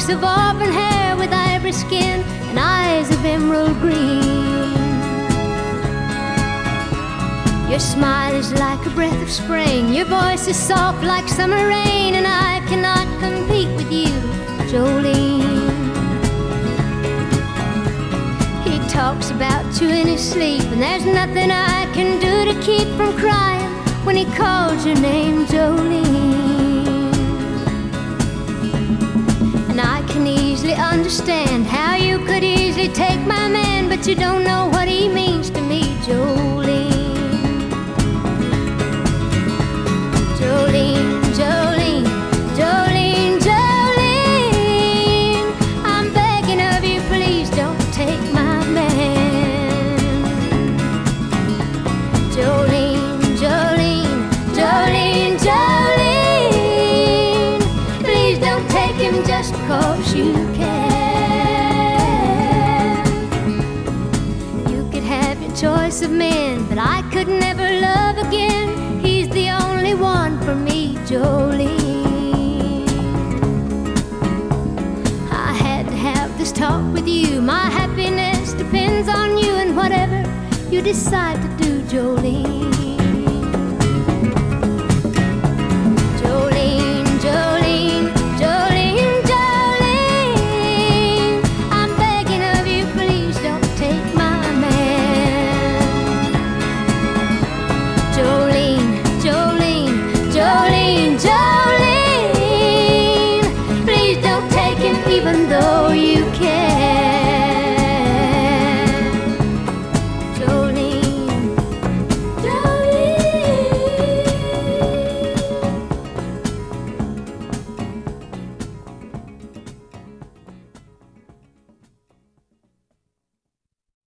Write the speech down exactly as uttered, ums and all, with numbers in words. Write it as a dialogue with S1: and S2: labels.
S1: locks of auburn hair with ivory skin and eyes of emerald green. Your smile is like a breath of spring, your voice is soft like summer rain, and I cannot compete with you, Jolene. He talks about you in his sleep, and there's nothing I can do to keep from crying when he calls your name, Jolene. And I can easily understand how you could easily take my man, but you don't know what he means to me, Jolene. Jolene, Jolene, Jolene, Jolene, I'm begging of you, please don't take my man. Jolene, Jolene, Jolene, Jolene, please don't take him just because you can. You could have your choice of men, but I could never love again. He's the only one for me, Jolene. I had to have this talk with you. My happiness depends on you and whatever you decide to do, Jolene.